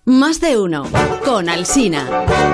Más de uno con Alsina.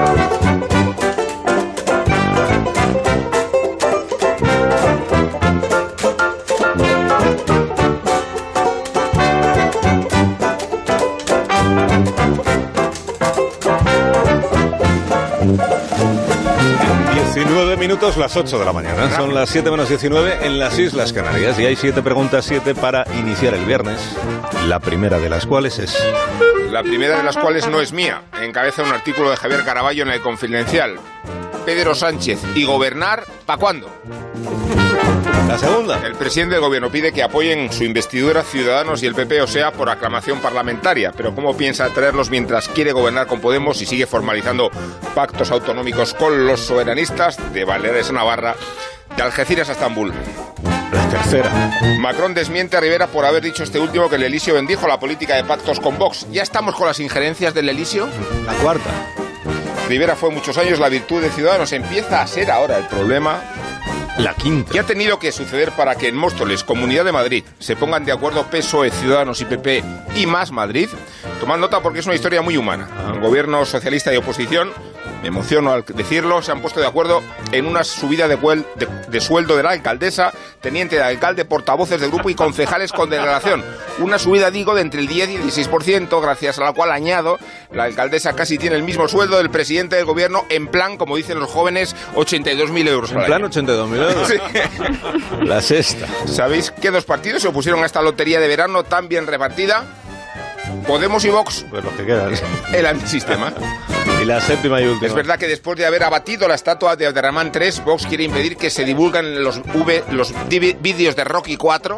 Minutos, las 8 de la mañana. Son las 7 menos 19 en las Islas Canarias. Y hay 7 preguntas, 7 para iniciar el viernes. La primera de las cuales es... La primera de las cuales no es mía. Encabeza un artículo de Javier Caraballo en El Confidencial. Pedro Sánchez, ¿y gobernar pa' cuándo? La segunda. El presidente del gobierno pide que apoyen su investidura Ciudadanos y el PP, o sea, por aclamación parlamentaria. Pero ¿cómo piensa traerlos mientras quiere gobernar con Podemos y sigue formalizando pactos autonómicos con los soberanistas de Baleares a Navarra, de Algeciras a Estambul? La tercera. Macron desmiente a Rivera por haber dicho este último que el Elíseo bendijo la política de pactos con Vox. ¿Ya estamos con las injerencias del Elíseo? La cuarta. Rivera fue muchos años la virtud de Ciudadanos. Empieza a ser ahora el problema. La quinta. ¿Qué ha tenido que suceder para que en Móstoles, Comunidad de Madrid, se pongan de acuerdo PSOE, Ciudadanos y PP y Más Madrid? Tomad nota porque es una historia muy humana. El gobierno socialista y oposición, me emociono al decirlo, se han puesto de acuerdo en una subida de sueldo de la alcaldesa, teniente de alcalde, portavoces de grupo y concejales con delegación. Una subida, digo, de entre el 10 y el 16%, gracias a la cual, añado, la alcaldesa casi tiene el mismo sueldo del presidente del gobierno en plan, como dicen los jóvenes, 82.000 euros. En plan 82.000 euros. Sí. La sexta. ¿Sabéis qué dos partidos se opusieron a esta lotería de verano tan bien repartida? Podemos y Vox. Pues lo que quieras. El antisistema. Y la séptima y última. Es verdad que después de haber abatido la estatua de Abderramán III, Vox quiere impedir que se divulguen los vídeos de Rocky 4.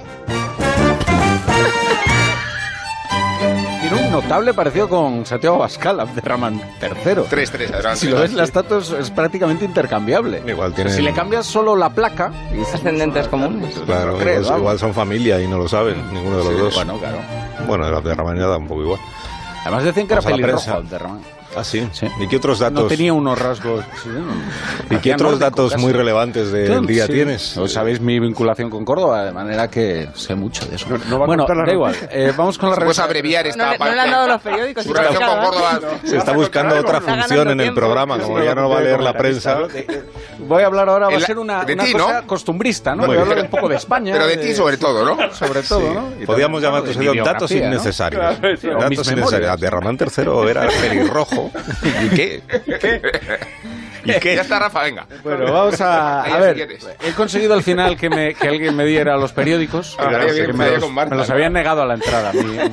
Tiene un notable parecido con Santiago Abascal, Abderramán III. 3-3, Si lo ves, la estatua es prácticamente intercambiable. Igual tiene... Si le cambias solo la placa... Ascendentes comunes. Claro, igual son familia y no lo saben, ninguno de los dos. Bueno, claro. Bueno, el Abderramán ya da un poco igual. Además decían que era pelirrojo Abderramán. Ah, sí. ¿Y qué otros datos? No tenía unos rasgos... Sí, ¿Y qué otros datos muy relevantes del día tienes? Pues sabéis mi vinculación con Córdoba, de manera que sé mucho de eso. Bueno, da igual. Vamos con la Puedes abreviar esta parte. No le han dado los periódicos. Su relación con Córdoba. Se está buscando otra función en el programa, como ya no va a leer la prensa. Voy a hablar ahora, va a ser una cosa costumbrista, ¿no? Voy a hablar un poco de España. Pero de ti sobre todo, ¿no? Sobre todo, ¿no? Podríamos llamar tu sección datos innecesarios. Datos innecesarios. Abderramán III era pelirrojo. ¿Y qué? ¿Y qué? Ya está, Rafa, venga. Bueno, vamos a ver. He conseguido al final que alguien me diera los periódicos. Me los habían negado a la entrada.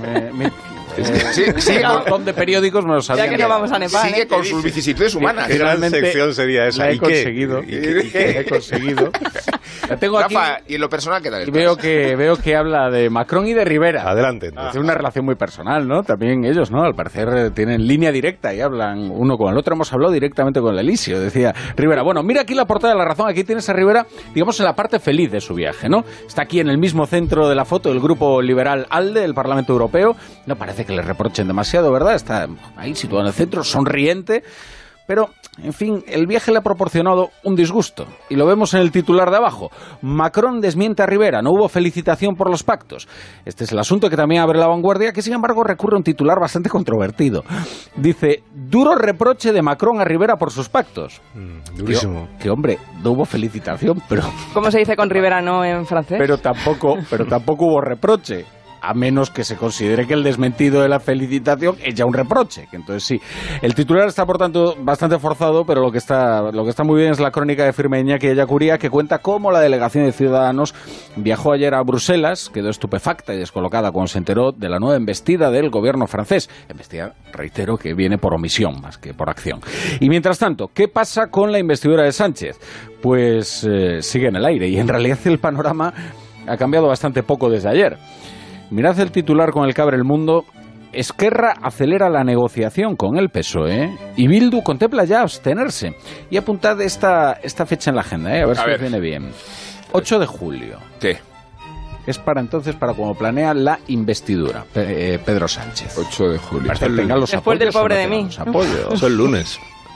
Un montón de periódicos me los habían negado. Ya que no vamos a Nepal. Sigue con sus vicisitudes humanas. ¿Qué gran sección sería esa? La he conseguido. He conseguido. La tengo aquí. Rafa, ¿y en lo personal qué tal? Y veo que habla de Macron y de Rivera. Adelante. Tiene una relación muy personal, ¿no? También ellos, ¿no? Al parecer tienen línea directa y hablan uno con el otro. Hemos hablado directamente con el Elíseo, decía Rivera. Bueno, mira aquí la portada de La Razón. Aquí tienes a Rivera, digamos, en la parte feliz de su viaje, ¿no? Está aquí en el mismo centro de la foto el grupo liberal ALDE, el Parlamento Europeo. No parece que le reprochen demasiado, ¿verdad? Está ahí situado en el centro, sonriente. Pero, en fin, el viaje le ha proporcionado un disgusto. Y lo vemos en el titular de abajo. Macron desmiente a Rivera. No hubo felicitación por los pactos. Este es el asunto que también abre La Vanguardia, que sin embargo recurre a un titular bastante controvertido. Dice, duro reproche de Macron a Rivera por sus pactos. Durísimo. Que hombre, no hubo felicitación, pero... ¿Cómo se dice con Rivera no en francés? Pero tampoco hubo reproche. A menos que se considere que el desmentido de la felicitación es ya un reproche. Que entonces sí. El titular está, por tanto, bastante forzado, pero lo que está muy bien es la crónica de firme Iñaki Ellacuría, que cuenta cómo la delegación de Ciudadanos viajó ayer a Bruselas, quedó estupefacta y descolocada cuando se enteró de la nueva embestida del gobierno francés. Embestida, reitero, que viene por omisión más que por acción. Y mientras tanto, ¿qué pasa con la investidura de Sánchez? Pues sigue en el aire y en realidad el panorama ha cambiado bastante poco desde ayer. Mirad el titular con el que abre El Mundo. Esquerra acelera la negociación con el PSOE y Bildu contempla ya abstenerse. Y apuntad esta fecha en la agenda, a ver si os viene bien. 8 de julio. Sí. Es para entonces, para cuando planea la investidura, Pedro Sánchez. 8 de julio. Después del pobre de mí. Es el lunes.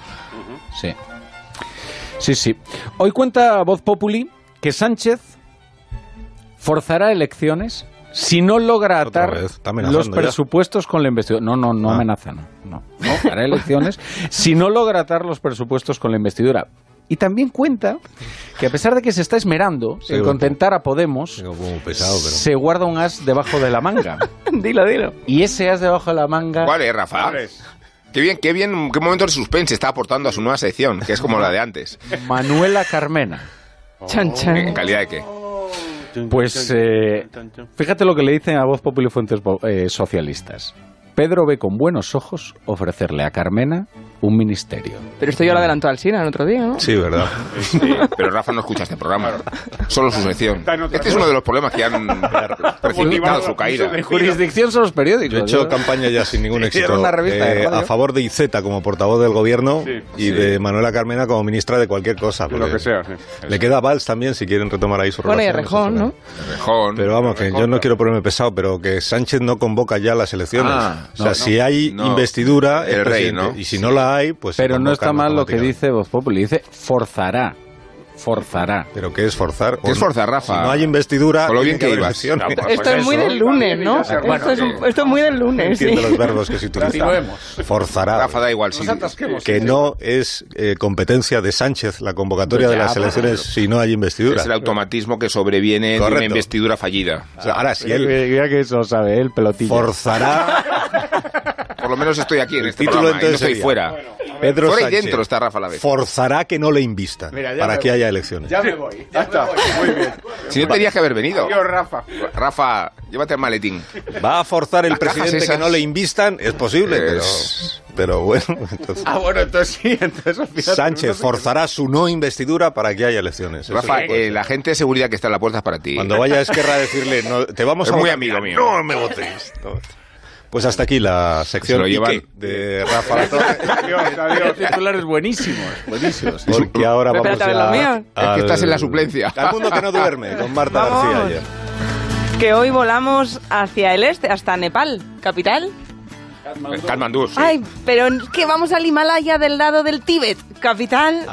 Sí. Hoy cuenta Voz Populi que Sánchez forzará elecciones Si no logra Otra atar vez, está amenazando los ya. presupuestos con la investidura... No amenaza, no. Hará elecciones. Si no logra atar los presupuestos con la investidura. Y también cuenta que a pesar de que se está esmerando Sí, en bueno. contentar a Podemos, Digo, como pesado, pero... se guarda un as debajo de la manga. Dilo. Y ese as debajo de la manga... ¿Cuál es, Rafa? Qué bien, qué momento de suspense está aportando a su nueva sección, que es como la de antes. Manuela Carmena. Chan, chan. ¿En calidad de qué? Pues fíjate lo que le dicen a Voz Populi fuentes socialistas. Pedro ve con buenos ojos ofrecerle a Carmena un ministerio. Pero esto ya lo adelantó Alsina el otro día, ¿no? Sí, ¿verdad? Sí, pero Rafa no escucha este programa. Solo su sección. Este es uno de los problemas que han precipitado su caída. Mi jurisdicción son los periódicos. Yo he hecho campaña ya sin ningún éxito Hicieron una revista de radio. a favor de IZ como portavoz del gobierno y Sí. de Manuela Carmena como ministra de cualquier cosa. De lo que sea, sí. Le queda a Valls también si quieren retomar ahí su Bueno, y a relación, Rejón, ¿no? Rejón. Pero vamos, que yo no quiero ponerme pesado, pero que Sánchez no convoca ya las elecciones. O sea, si hay investidura, El rey, presidente. ¿no? Y si no la hay, pues... Pero se no está convocan mal lo que automáticamente. dice Voz Populi. Dice forzará. ¿Pero qué es forzar? ¿Qué es forzar, Rafa? Si no hay investidura... Con lo bien tiene que haber ibas. elecciones. No, Esto es muy del lunes, ¿no? Esto es muy del lunes, sí. Entiendo los verbos que se utilizan. Forzará. Rafa, da igual, sí. Que no es competencia de Sánchez la convocatoria de las elecciones si no hay investidura. Es el automatismo que sobreviene de una Correcto. investidura fallida. O sea, ahora, si él Mira que eso sabe, el pelotillo. forzará... Por lo menos estoy aquí en este título programa y no entonces estoy sería, fuera. Pedro Fuera y Sánchez dentro está Rafa a la vez. forzará que no le invistan Mira, ya para me que voy. haya elecciones. Ya me voy. Ya está. Muy bien. Si no tenías que haber venido. Adiós, Rafa. Rafa, llévate el maletín. ¿Va a forzar el Las cajas presidente que esas. no le invistan? Es posible, pero bueno. Entonces, Bueno, entonces sí. Entonces, al final, Sánchez forzará su no investidura para que haya elecciones. Eso Rafa, sí puede ser. la gente de seguridad que está en la puerta es para ti. Cuando vaya a Esquerra a decirle, no, te vamos Es a muy votar. amigo mío. No me votéis. No. Pues hasta aquí la sección Se lo llevan. Ike de Rafa Latorre, adiós. Titulares buenísimos. porque ahora vamos Espérate a ver los míos. Es que estás en la suplencia. Al mundo que no duerme, con Marta Vamos. García ayer. Que hoy volamos hacia el este, hasta Nepal, capital. Katmandú, sí. Ay, pero es que vamos al Himalaya del lado del Tíbet, capital.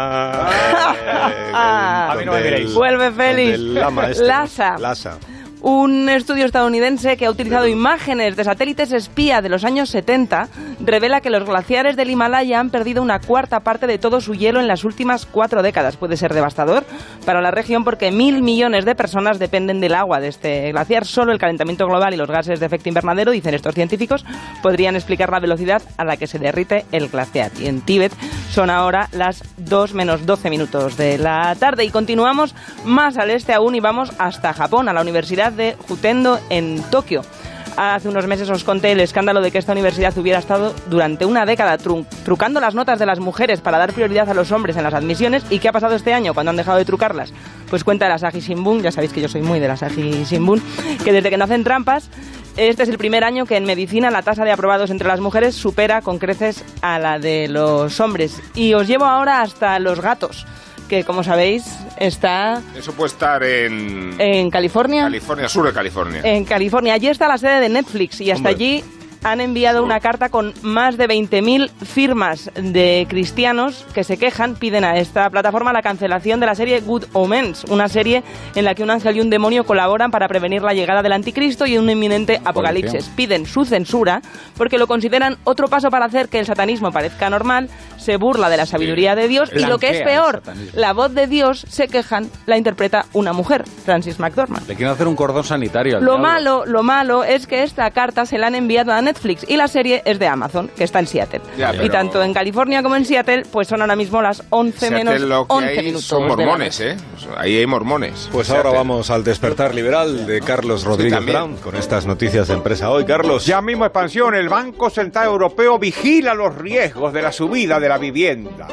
A mí no me miréis. Vuelve Félix. Lhasa. Lhasa. Un estudio estadounidense que ha utilizado imágenes de satélites espía de los años 70 revela que los glaciares del Himalaya han perdido una cuarta parte de todo su hielo en las últimas 4 décadas. Puede ser devastador para la región porque 1.000 millones de personas dependen del agua de este glaciar. Solo el calentamiento global y los gases de efecto invernadero, dicen estos científicos, podrían explicar la velocidad a la que se derrite el glaciar. Y en Tíbet son ahora las 2 menos 12 minutos de la tarde. Y continuamos más al este aún y vamos hasta Japón, a la Universidad de Jutendo en Tokio. Hace unos meses os conté el escándalo de que esta universidad hubiera estado durante una década trucando las notas de las mujeres para dar prioridad a los hombres en las admisiones. ¿Y qué ha pasado este año cuando han dejado de trucarlas? Pues cuenta el Asahi Shimbun, ya sabéis que yo soy muy del Asahi Shimbun, que desde que no hacen trampas, este es el primer año que en medicina la tasa de aprobados entre las mujeres supera con creces a la de los hombres. Y os llevo ahora hasta los gatos, que como sabéis está Eso puede estar en California. California, sur de California. En California. Allí está la sede de Netflix y hasta Hombre. allí han enviado una carta con más de 20.000 firmas de cristianos que se quejan, piden a esta plataforma la cancelación de la serie Good Omens, una serie en la que un ángel y un demonio colaboran para prevenir la llegada del anticristo y un inminente apocalipsis. Piden su censura porque lo consideran otro paso para hacer que el satanismo parezca normal, se burla de la sabiduría de Dios y lo que es Blanquea el peor, satanismo. la voz de Dios, se quejan, la interpreta una mujer, Frances McDormand. Le quieren hacer un cordón sanitario al Lo diablo. malo es que esta carta se la han enviado a Netflix y la serie es de Amazon, que está en Seattle. Ya, Y pero- tanto en California como en Seattle, pues son ahora mismo las 11 Seattle, menos lo que 11 hay minutos. son de la mormones, noche. ¿eh? O sea, ahí hay mormones. Pues Seattle. ahora vamos al despertar liberal de Carlos Rodríguez también. Brown con estas noticias de empresa hoy. Carlos. Ya mismo expansión, el Banco Central Europeo vigila los riesgos de la subida de la vivienda.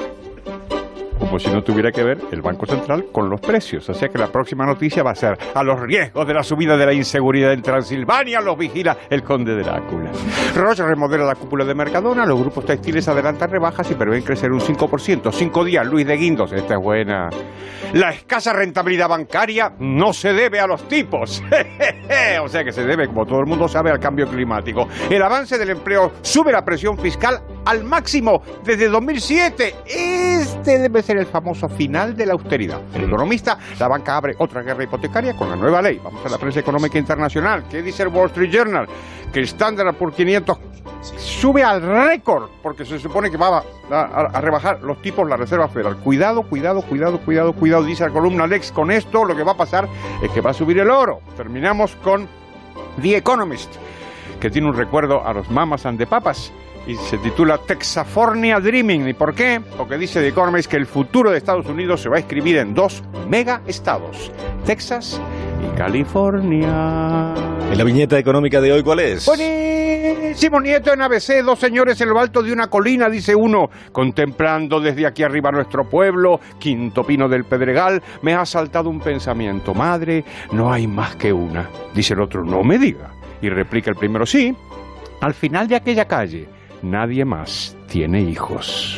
Como si no tuviera que ver el Banco Central con los precios. Así que la próxima noticia va a ser: a los riesgos de la subida de la inseguridad en Transilvania los vigila el conde Drácula. Roche remodela la cúpula de Mercadona, los grupos textiles adelantan rebajas y prevén crecer un 5%. 5 días, Luis de Guindos, esta es buena. La escasa rentabilidad bancaria no se debe a los tipos. O sea que se debe, como todo el mundo sabe, al cambio climático. El avance del empleo sube la presión fiscal al máximo desde 2007. este debe ser el famoso final de la austeridad. El economista, la banca abre otra guerra hipotecaria con la nueva ley. Vamos a la prensa económica internacional. ¿Qué dice el Wall Street Journal? Que el Standard Poor's 500 sube al récord, porque se supone que va a rebajar los tipos la Reserva Federal. Cuidado, dice la columna Lex, con esto lo que va a pasar es que va a subir el oro. Terminamos con The Economist, que tiene un recuerdo a los mamas and the papas, y se titula Texafornia Dreaming. ¿Y por qué? Porque dice The Economist que el futuro de Estados Unidos se va a escribir en 2 mega estados, Texas y California. ¿Y la viñeta económica de hoy cuál es? Buenísimo, Nieto en ABC, 2 señores en lo alto de una colina, dice uno, contemplando desde aquí arriba nuestro pueblo, Quinto Pino del Pedregal, me ha asaltado un pensamiento, madre, no hay más que una. Dice el otro, no me diga. Y replica el primero, sí, al final de aquella calle, nadie más tiene hijos.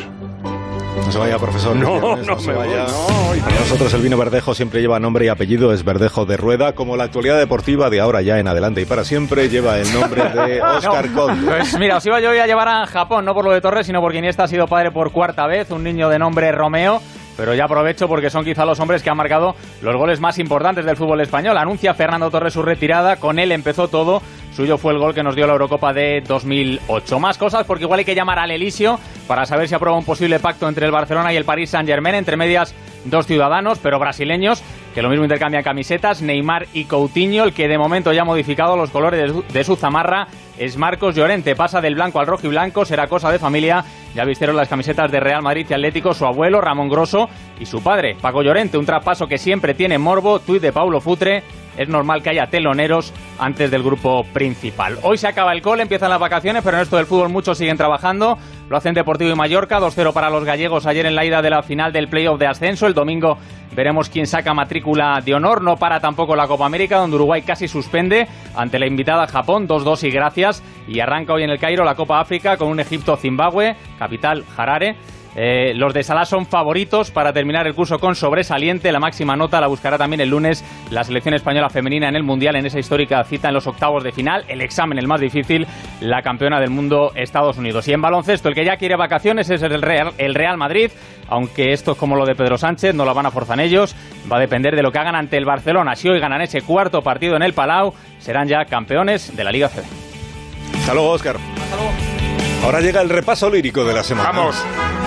No se vaya, profesor. No se vaya. Para nosotros el vino Verdejo siempre lleva nombre y apellido, es Verdejo de Rueda, como la actualidad deportiva de ahora ya en adelante y para siempre lleva el nombre de Óscar Conde. Pues mira, os iba yo a llevar a Japón, no por lo de Torres, sino porque Iniesta ha sido padre por 4ª vez, un niño de nombre Romeo. Pero ya aprovecho porque son quizá los hombres que han marcado los goles más importantes del fútbol español. Anuncia Fernando Torres su retirada, con él empezó todo. Suyo fue el gol que nos dio la Eurocopa de 2008. Más cosas, porque igual hay que llamar al Elisio para saber si aprueba un posible pacto entre el Barcelona y el Paris Saint-Germain, entre medias 2 ciudadanos, pero brasileños, que lo mismo intercambian camisetas, Neymar y Coutinho. El que de momento ya ha modificado los colores de su zamarra es Marcos Llorente. Pasa del blanco al rojo y blanco, será cosa de familia. Ya vistieron las camisetas de Real Madrid y Atlético su abuelo, Ramón Grosso, y su padre, Paco Llorente. Un traspaso que siempre tiene morbo. Tuit de Paulo Futre. Es normal que haya teloneros antes del grupo principal. Hoy se acaba el cole, empiezan las vacaciones, pero en esto del fútbol muchos siguen trabajando. Lo hacen Deportivo y Mallorca, 2-0 para los gallegos ayer en la ida de la final del playoff de ascenso. El domingo veremos quién saca matrícula de honor. No para tampoco la Copa América, donde Uruguay casi suspende ante la invitada Japón, 2-2 y gracias. Y arranca hoy en el Cairo la Copa África con un Egipto-Zimbabue, capital Harare. Los de Salah son favoritos para terminar el curso con sobresaliente. La máxima nota la buscará también el lunes la selección española femenina en el Mundial, en esa histórica cita en los octavos de final. El examen, el más difícil, la campeona del mundo, Estados Unidos. Y en baloncesto, el que ya quiere vacaciones es el Real Madrid, aunque esto es como lo de Pedro Sánchez, no lo van a forzar ellos. Va a depender de lo que hagan ante el Barcelona. Si hoy ganan ese 4º partido en el Palau, serán ya campeones de la Liga CB. Hasta luego, Óscar. Hasta luego. Ahora llega el repaso lírico de la semana. ¡Vamos!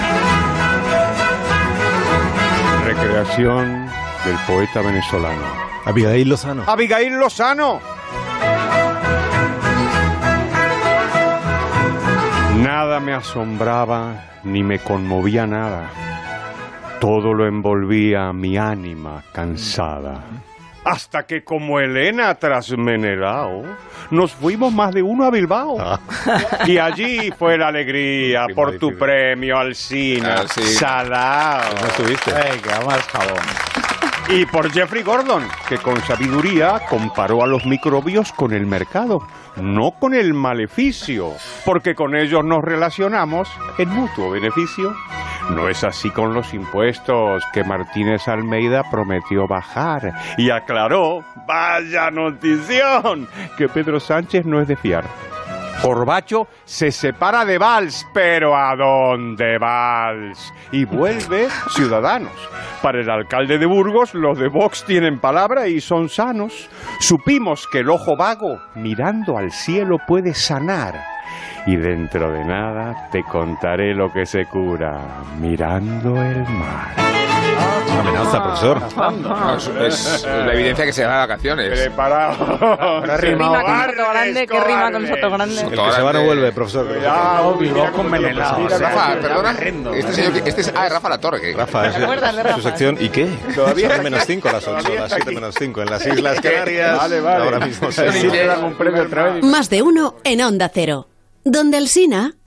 Recreación del poeta venezolano Abigail Lozano. ¡Abigail Lozano! Nada me asombraba ni me conmovía nada. Todo lo envolvía mi ánima cansada. Hasta que como Elena tras Menelao nos fuimos más de uno a Bilbao. Y allí fue la alegría por tu premio Alsina. Sí. Salao. ¿No estuviste? Venga, más jabón. Y por Jeffrey Gordon, que con sabiduría comparó a los microbios con el mercado, no con el maleficio, porque con ellos nos relacionamos en mutuo beneficio. No es así con los impuestos que Martínez Almeida prometió bajar y aclaró, vaya notición, que Pedro Sánchez no es de fiar. Corbacho se separa de Valls, pero ¿a dónde Valls? Y vuelve Ciudadanos. Para el alcalde de Burgos, los de Vox tienen palabra y son sanos. Supimos que el ojo vago, mirando al cielo, puede sanar. Y dentro de nada te contaré lo que se cura mirando el mar. Una amenaza, profesor. No, es la evidencia que se va de vacaciones. Preparado. ¿Qué rima con Soto Grande? ¿Qué rima con Soto Grande? El que se va no vuelve, profesor. Mira con Menelao. Rafa, perdona. Este es Rafa Latorre. Rafa, ¿Te acuerdas de Rafa? su sección. ¿Y qué? Todavía 7:05 a las 8, las 7:05 en las Islas Canarias. Vale. Ahora mismo Sí, le dan un premio otra vez. Más de uno en Onda Cero. Donde Alsina.